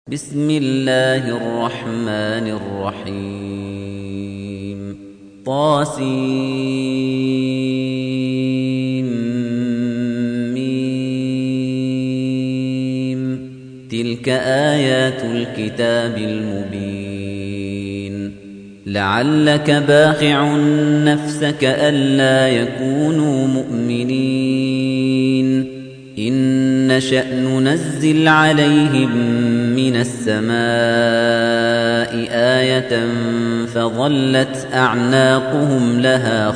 بسم الله الرحمن الرحيم طاسيم تلك آيات الكتاب المبين لعلك باخع نفسك ألا يكونوا مؤمنين إن نشأ ننزل عليهم من السماء آية فظلت أعناقهم لها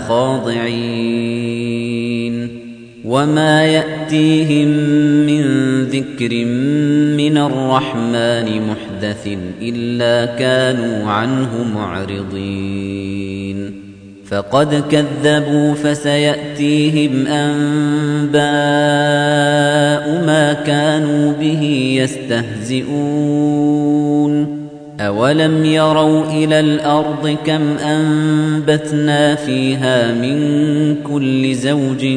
خاضعين وما يأتيهم من ذكر من الرحمن محدث إلا كانوا عنه معرضين فقد كذبوا فسيأتيهم أنباء ما كانوا به يستهزئون أولم يروا إلى الأرض كم أنبتنا فيها من كل زوج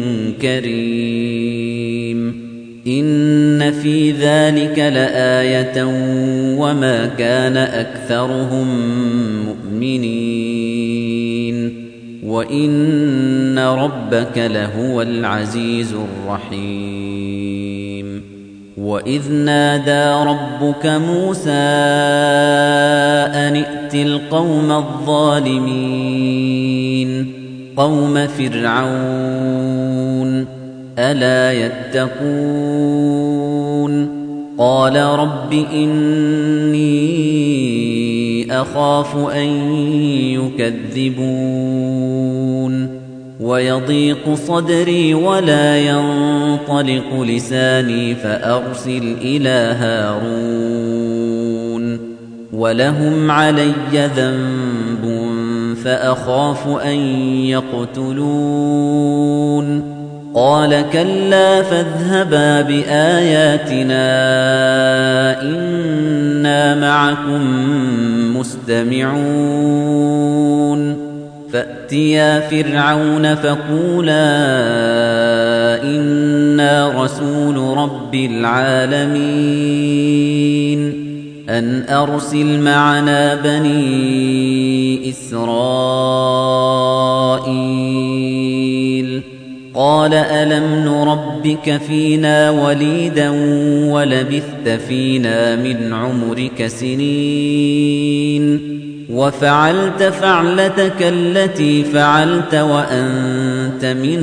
كريم إن في ذلك لآية وما كان أكثرهم مؤمنين وإن ربك لهو العزيز الرحيم وإذ نادى ربك موسى أن ائت القوم الظالمين قوم فرعون ألا يتقون قال رب إني أخاف أن يكذبون ويضيق صدري ولا ينطلق لساني فأرسل إلى هارون ولهم علي ذنب فأخاف أن يقتلون قال كلا فاذهبا بآياتنا إنا معكم مستمعون فأتيا فرعون فقولا إنا رسول رب العالمين أن أرسل معنا بني إسرائيل قال ألم نربك فينا وليدا ولبثت فينا من عمرك سنين وفعلت فعلتك التي فعلت وأنت من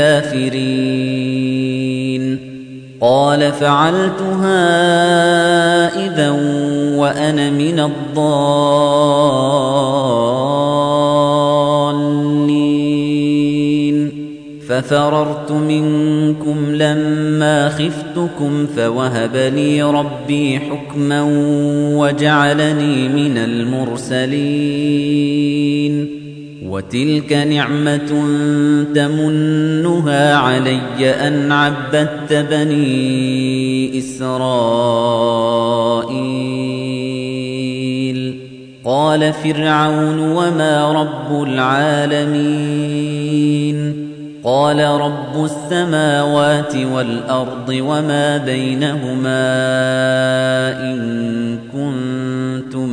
الكافرين قال فعلتها إذا وأنا من الضالين ففررت منكم لما خفتكم فوهب لي ربي حكما وجعلني من المرسلين وتلك نعمة تمنها علي أن عبدت بني إسرائيل قال فرعون وما رب العالمين قال رب السماوات والأرض وما بينهما إن كنتم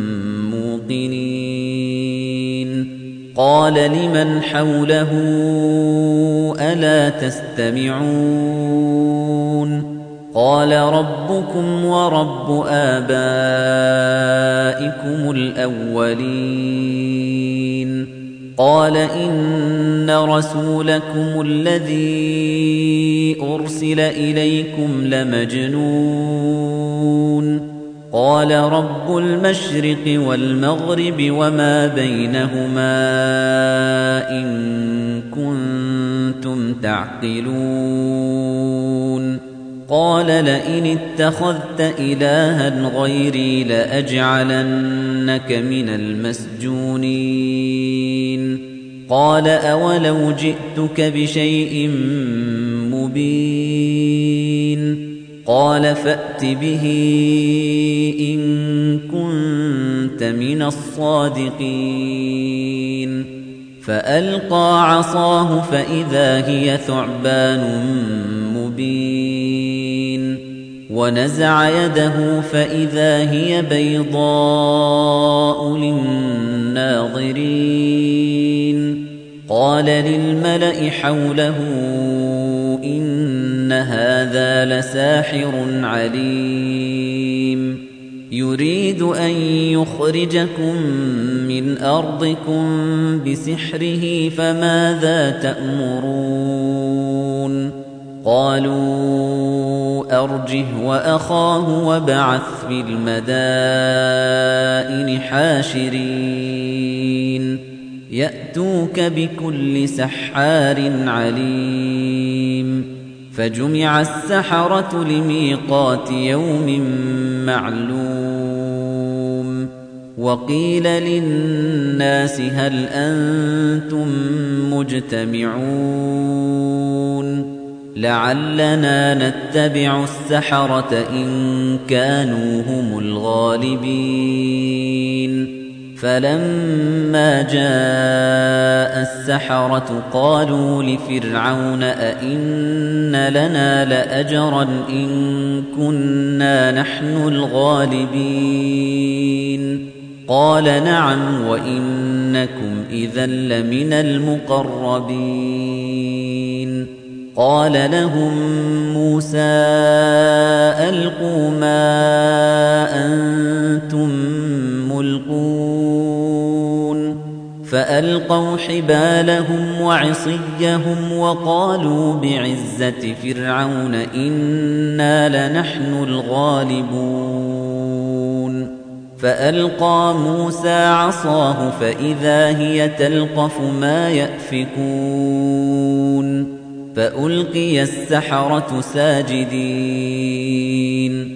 موقنين قال لمن حوله ألا تستمعون قال ربكم ورب آبائكم الأولين قال إن رسولكم الذي أرسل إليكم لمجنون قال رب المشرق والمغرب وما بينهما إن كنتم تعقلون قال لئن اتخذت إلها غيري لأجعلنك من المسجونين قال أولو جئتك بشيء مبين قال فأت به إن كنت من الصادقين فألقى عصاه فإذا هي ثعبان مبين ونزع يده فإذا هي بيضاء للناظرين قال للملأ حوله إن هذا لساحر عليم يريد أن يخرجكم من أرضكم بسحره فماذا تأمرون قالوا أرجه وأخاه وابعث في المدائن حاشرين يأتوك بكل سحار عليم فجمع السحرة لميقات يوم معلوم وقيل للناس هل أنتم مجتمعون لعلنا نتبع السحرة إن كانوا هم الغالبين فلما جاء السحرة قالوا لفرعون أئن لنا لأجرا إن كنا نحن الغالبين قال نعم وإنكم إذا لمن المقربين قال لهم موسى ألقوا ما أنتم ملقون فألقوا حبالهم وعصيهم وقالوا بعزة فرعون إنا لنحن الغالبون فألقى موسى عصاه فإذا هي تلقف ما يأفكون فألقي السحرة ساجدين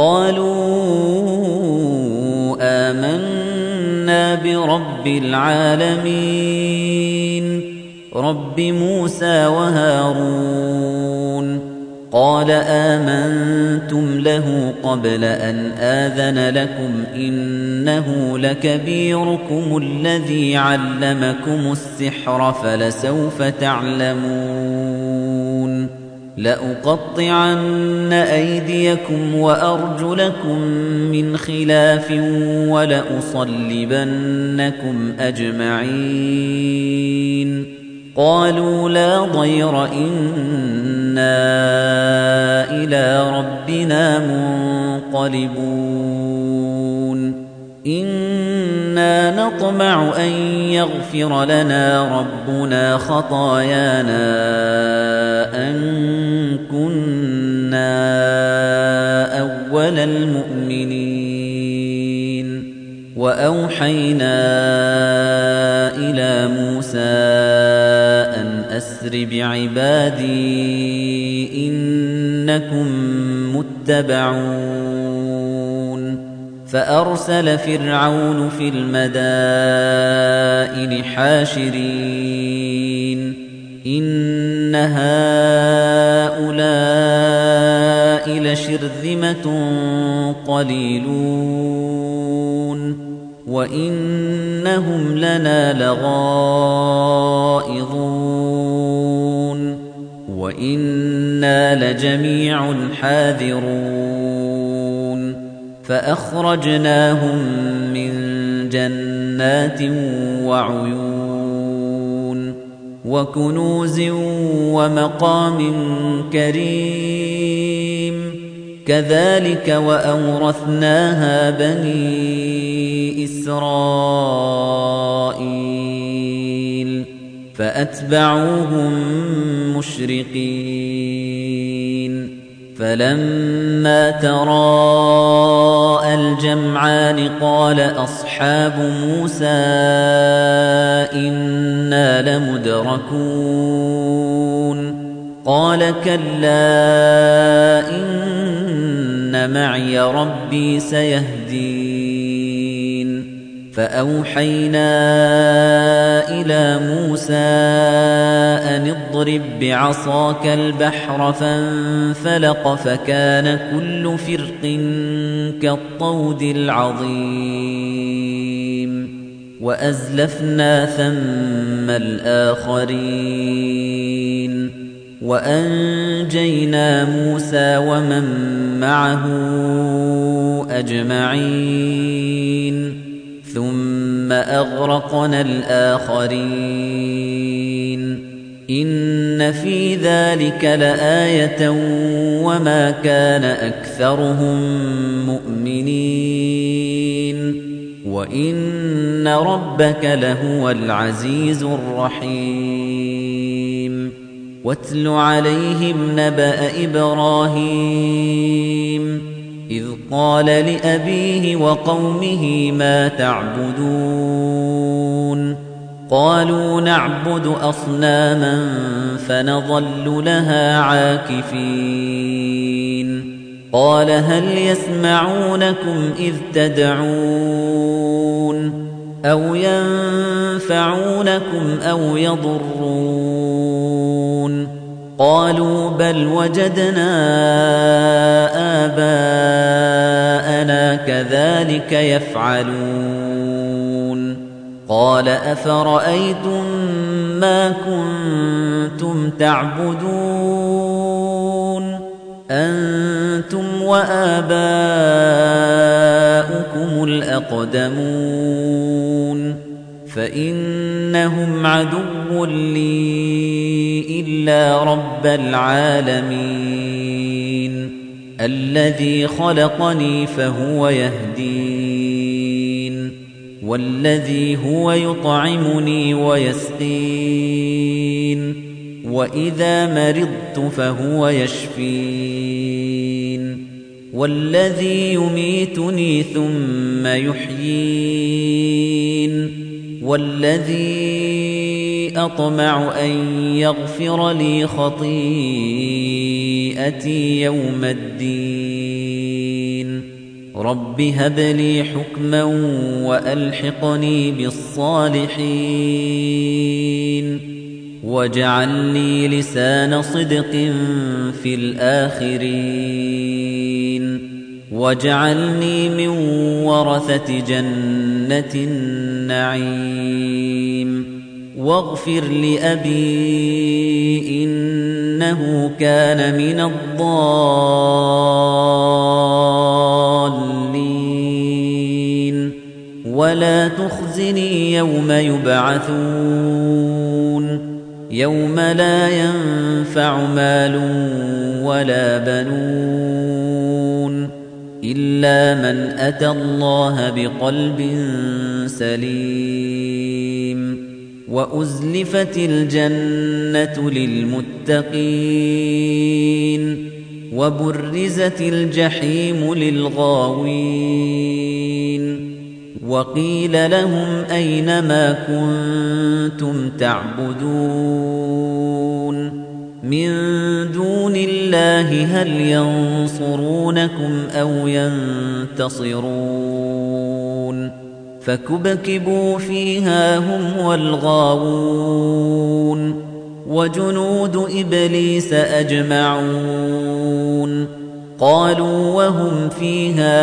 قالوا آمنا برب العالمين رب موسى وهارون قال آمنتم له قبل أن آذن لكم إنه لكبيركم الذي علمكم السحر فلسوف تعلمون لأقطعن أيديكم وأرجلكم من خلاف ولأصلبنكم أجمعين قالوا لا ضير إنا إلى ربنا منقلبون إنا نطمع أن يغفر لنا ربنا خطايانا أن كنا أول المؤمنين وأوحينا إلى موسى أن أسر بعبادي إنكم متبعون فأرسل فرعون في المدائن حاشرين إن هؤلاء لشرذمة قليلون وإنهم لنا لغائظون وإنا لجميع حاذرون فأخرجناهم من جنات وعيون وكنوز ومقام كريم كذلك وأورثناها بني إسرائيل فأتبعوهم مشرقين فلما تراءى الجمعان قال أصحاب موسى إنا لمدركون قال كلا إن معي ربي سيهدين فأوحينا إلى موسى أن اضرب بعصاك البحر فانفلق فكان كل فرق كالطود العظيم وأزلفنا ثم الآخرين وأنجينا موسى ومن معه أجمعين ثم أغرقنا الآخرين إن في ذلك لآية وما كان أكثرهم مؤمنين وإن ربك لهو العزيز الرحيم واتل عليهم نبأ إبراهيم إذ قال لأبيه وقومه ما تعبدون قالوا نعبد أصناما فنظل لها عاكفين قال هل يسمعونكم إذ تدعون أو ينفعونكم أو يضرون قالوا بل وجدنا آباءنا كذلك يفعلون قال أفرأيتم ما كنتم تعبدون أنتم وآباؤكم الأقدمون فإنهم عدو لي إلا رب العالمين الذي خلقني فهو يهدين والذي هو يطعمني ويسقين وإذا مرضت فهو يشفين والذي يميتني ثم يحيين والذي أطمع أن يغفر لي خطيئتي يوم الدين رب هب لي حكما وألحقني بالصالحين واجعل لي لسان صدق في الآخرين واجعلني من ورثة جنة النعيم واغفر لأبي إنه كان من الضالين ولا تخزني يوم يبعثون يوم لا ينفع مال ولا بنون إلا من أتى الله بقلب سليم وأزلفت الجنة للمتقين وبرزت الجحيم للغاوين وقيل لهم أين ما كنتم تعبدون من دون الله هل ينصرونكم أو ينتصرون فكبكبوا فيها هم والغاوون وجنود إبليس أجمعون قالوا وهم فيها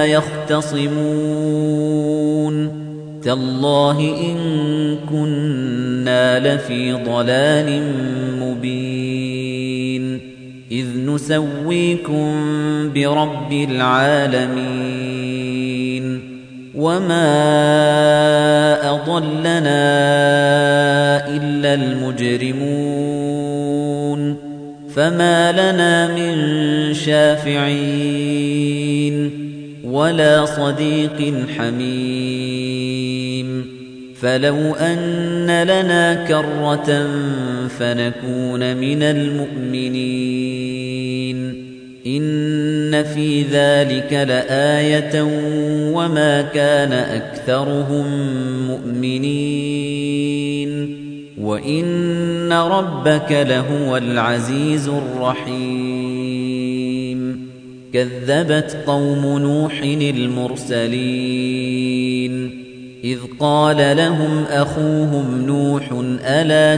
يختصمون تالله إن كنا لفي ضلال مبين إذ نسويكم برب العالمين وما أضلنا إلا المجرمون فما لنا من شافعين ولا صديق حميم فلو أن لنا كرة فنكون من المؤمنين إن في ذلك لآية وما كان أكثرهم مؤمنين وإن ربك لهو العزيز الرحيم كذبت قوم نوح المرسلين إذ قال لهم أخوهم نوح ألا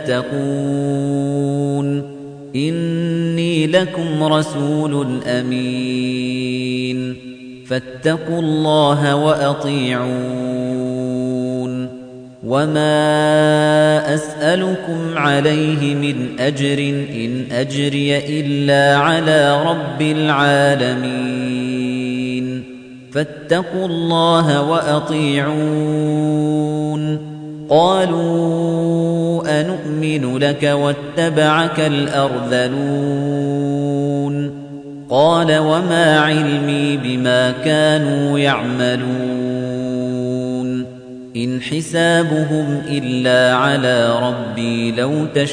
تتقون إني لكم رسول أمين فاتقوا الله وأطيعون وما أسألكم عليه من أجر إن أجري إلا على رب العالمين فاتقوا الله وأطيعون قالوا أنؤمن لك واتبعك الأرذلون قال وما علمي بما كانوا يعملون إن حسابهم إلا على ربي لو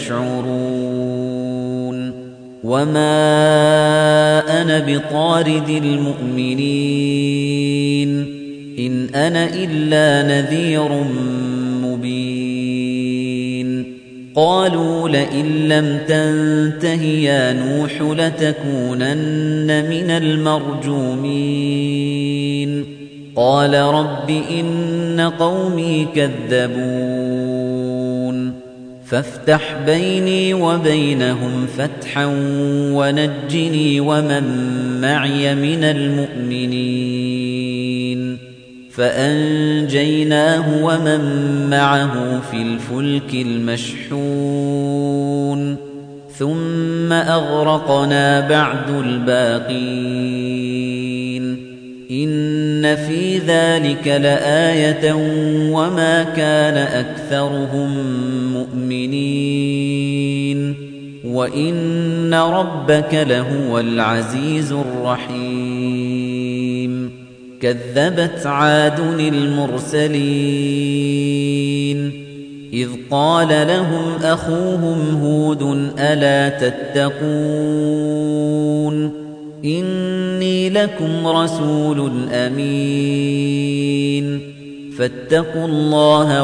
تشعرون وما أنا بطارد المؤمنين إن أنا إلا نذير مبين قالوا لئن لم تنته يا نوح لتكونن من المرجومين قال رب إن قومي كذبون فافتح بيني وبينهم فتحا ونجني ومن معي من المؤمنين فأنجيناه ومن معه في الفلك المشحون ثم أغرقنا بعد الباقين إن في ذلك لآية وما كان أكثرهم مؤمنين وإن ربك لهو العزيز الرحيم كذبت عاد المرسلين إذ قال لهم أخوهم هود ألا تتقون إني لكم رسول أمين فاتقوا الله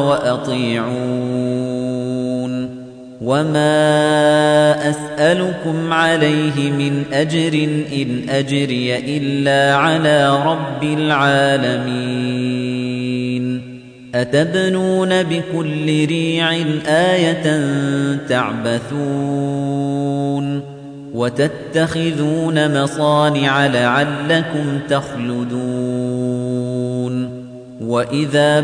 وأطيعون وما أسألكم عليه من أجر إن أجري إلا على رب العالمين أتبنون بكل ريع آية تعبثون وتتخذون مصانع لعلكم تخلدون وإذا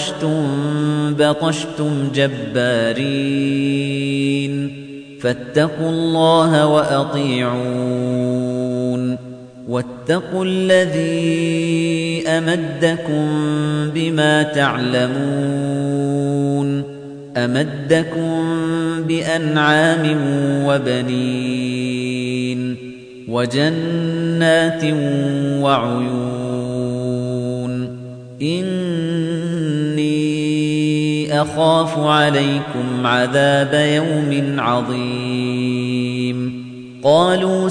بطشتم جبارين فاتقوا الله وأطيعون واتقوا الذي أمدكم بما تعلمون أمدكم بأنعام وبنين وجنات وعيون إني أخاف عليكم عذاب يوم عظيم قالوا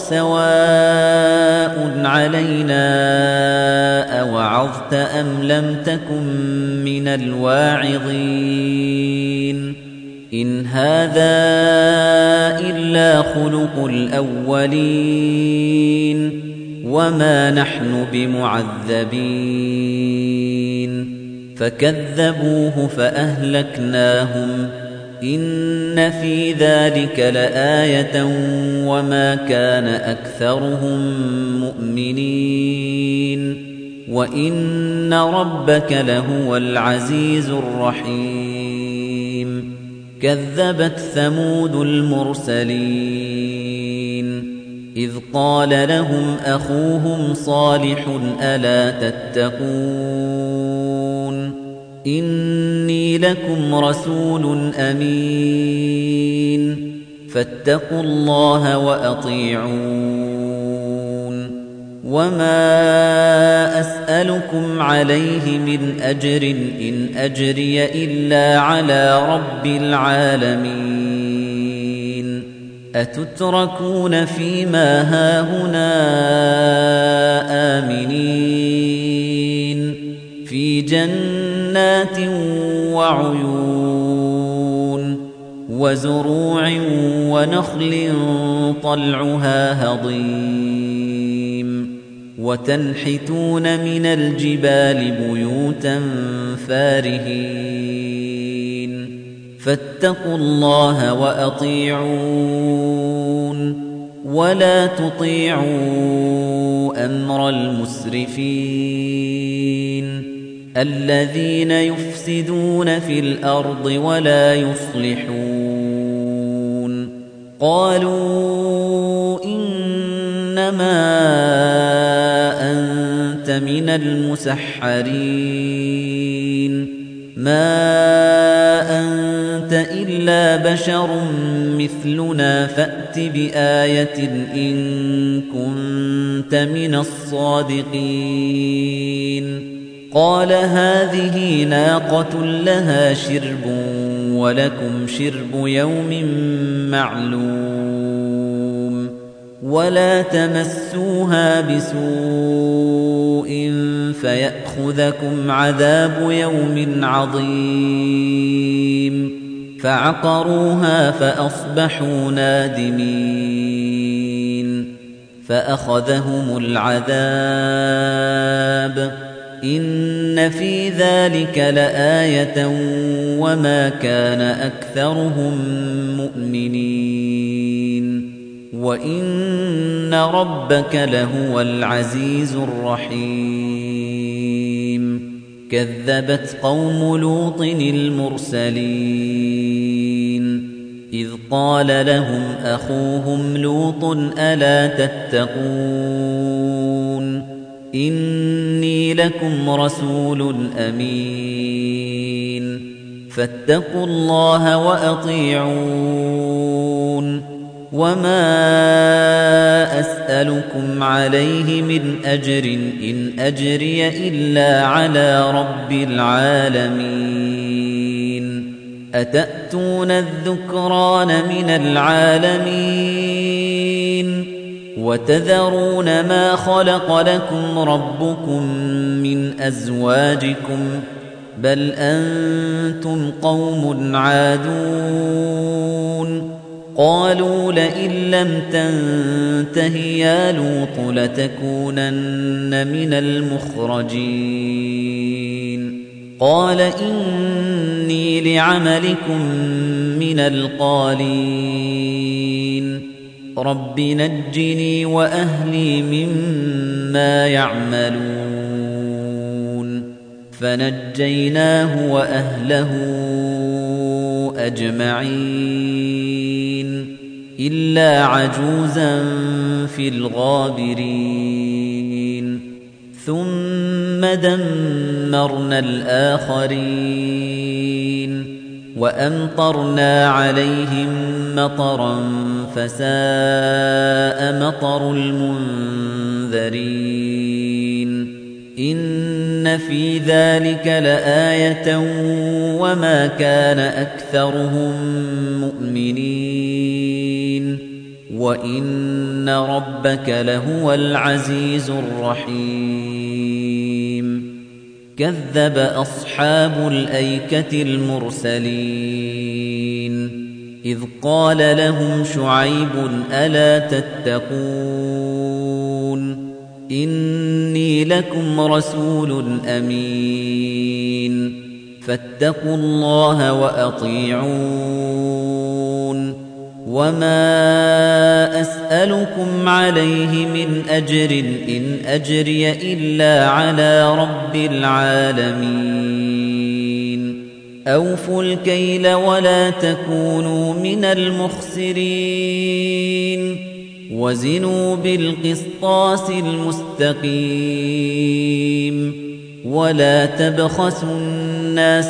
سواء علينا أوعظت أم لم تكن من الواعظين إن هذا إلا خلق الأولين وما نحن بمعذبين فكذبوه فأهلكناهم إن في ذلك لآية وما كان أكثرهم مؤمنين وإن ربك لهو العزيز الرحيم كذبت ثمود المرسلين إذ قال لهم أخوهم صالح ألا تتقون إني لكم رسول أمين فاتقوا الله وأطيعون وما أسألكم عليه من أجر إن أجري إلا على رب العالمين أتتركون فيما هاهنا آمنين في جنات وعيون وزروع ونخل طلعها هضيم وتنحتون من الجبال بيوتا فارهين فاتقوا الله وأطيعون ولا تطيعوا أمر المسرفين الذين يفسدون في الأرض ولا يصلحون قالوا إنما أنت من المسحرين ما أنت إلا بشر مثلنا فأت بآية إن كنت من الصادقين قال هذه ناقة لها شرب ولكم شرب يوم معلوم ولا تمسوها بسوء فيأخذكم عذاب يوم عظيم فعقروها فأصبحوا نادمين فأخذهم العذاب إن في ذلك لآية وما كان أكثرهم مؤمنين وإن ربك لهو العزيز الرحيم كذبت قوم لوط المرسلين إذ قال لهم أخوهم لوط ألا تتقون إني لكم رسول أمين فاتقوا الله وأطيعون وما أسألكم عليه من أجر إن أجري إلا على رب العالمين أتأتون الذكران من العالمين وتذرون ما خلق لكم ربكم من أزواجكم بل أنتم قوم عادون قالوا لئن لم تنته يا لوط لتكونن من المخرجين قال إني لعملكم من القالين رب نجني وأهلي مما يعملون فنجيناه وأهله أجمعين إلا عجوزا في الغابرين ثم دمرنا الآخرين وأمطرنا عليهم مطرا فساء مطر المنذرين إن في ذلك لآية وما كان أكثرهم مؤمنين وإن ربك لهو العزيز الرحيم كذب أصحاب الأيكة المرسلين إذ قال لهم شعيب ألا تتقون إني لكم رسول أمين فاتقوا الله وأطيعون وما أسألكم عليه من أجر إن أجري إلا على رب العالمين أوفوا الكيل ولا تكونوا من المخسرين وزنوا بالقسطاس المستقيم ولا تبخسوا الناس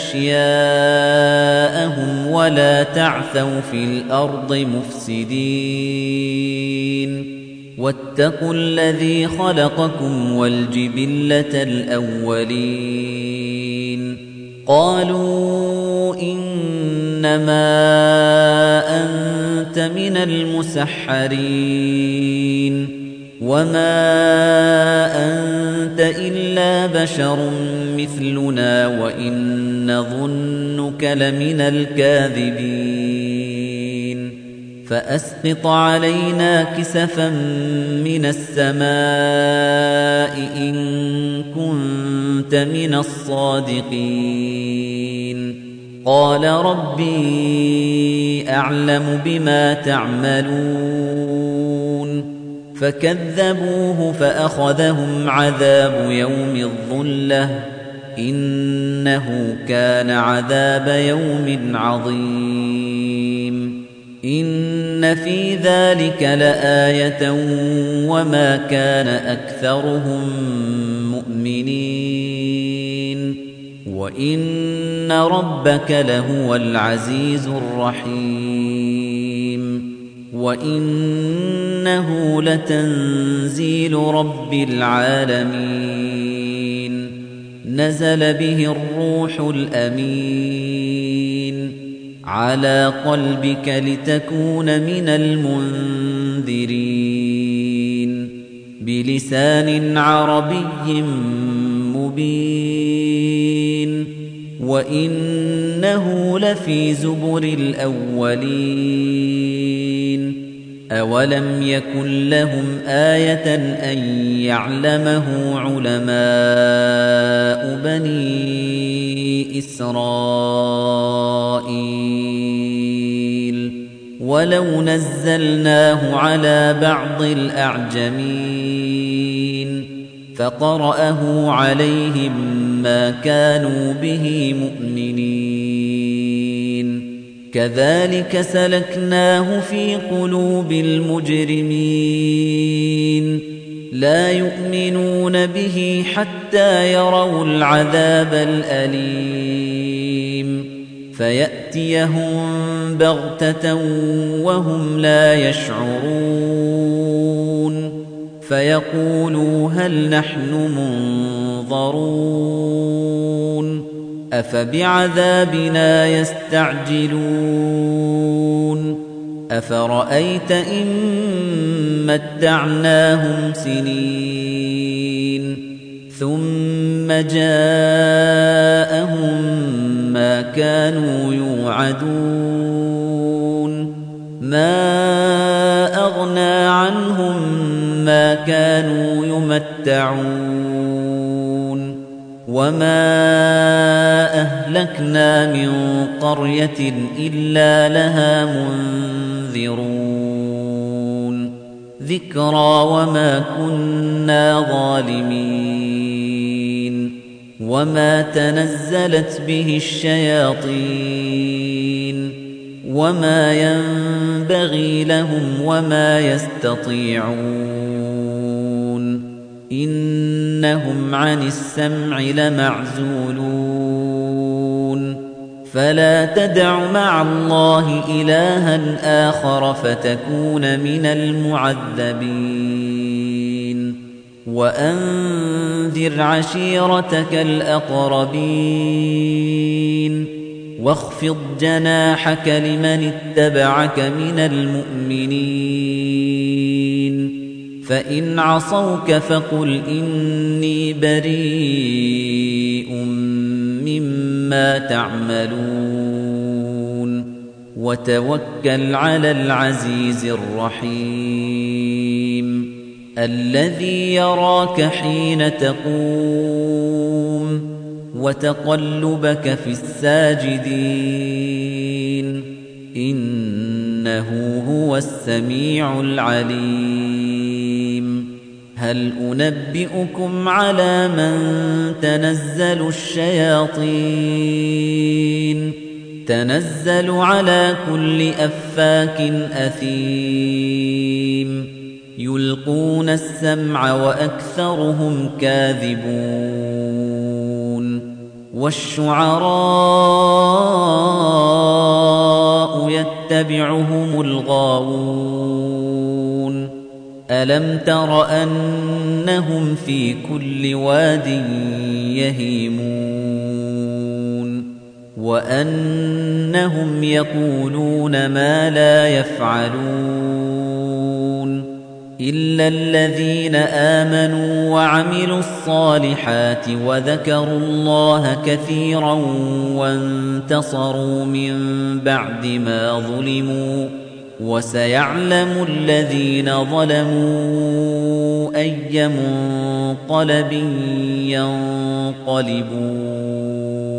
أشياءهم ولا تعثوا في الأرض مفسدين واتقوا الذي خلقكم والجبلة الأولين قالوا إنما أنت من المسحرين وما أنت إلا بشر مثلنا وإن نظنك لمن الكاذبين فأسقط علينا كسفا من السماء إن كنت من الصادقين قال ربي أعلم بما تعملون فكذبوه فأخذهم عذاب يوم الظلة إنه كان عذاب يوم عظيم إن في ذلك لآية وما كان أكثرهم مؤمنين وإن ربك لهو العزيز الرحيم وإنه لتنزيل رب العالمين نزل به الروح الأمين على قلبك لتكون من المنذرين بلسان عربي مبين وإنه لفي زبر الأولين أولم يكن لهم آية أن يعلمه علماء بني إسرائيل ولو نزلناه على بعض الأعجمين فقرأه عليهم ما كانوا به مؤمنين كذلك سلكناه في قلوب المجرمين لا يؤمنون به حتى يروا العذاب الأليم فيأتيهم بغتة وهم لا يشعرون فيقولوا هل نحن منظرون أفبعذابنا يستعجلون أفرأيت إن متعناهم سنين ثم جاءهم ما كانوا يوعدون ما أغنى عنهم ما كانوا يمتعون وما أهلكنا من قرية إلا لها منذرون ذكرى وما كنا ظالمين وما تنزلت به الشياطين وما ينبغي لهم وما يستطيعون إنهم عن السمع لمعزولون فلا تدع مع الله إلها آخر فتكون من المعذبين وأنذر عشيرتك الأقربين واخفض جناحك لمن اتبعك من المؤمنين فإن عصوك فقل إني بريء مما تعملون وتوكل على العزيز الرحيم الذي يراك حين تقوم وتقلبك في الساجدين إنه هو السميع العليم هل أنبئكم على من تنزل الشياطين تنزل على كل أفاك أثيم يلقون السمع وأكثرهم كاذبون والشعراء يتبعهم الغاوون ألم تر أنهم في كل واد يهيمون وأنهم يقولون ما لا يفعلون إلا الذين آمنوا وعملوا الصالحات وذكروا الله كثيرا وانتصروا من بعد ما ظلموا وسيعلم الذين ظلموا أي منقلب ينقلبون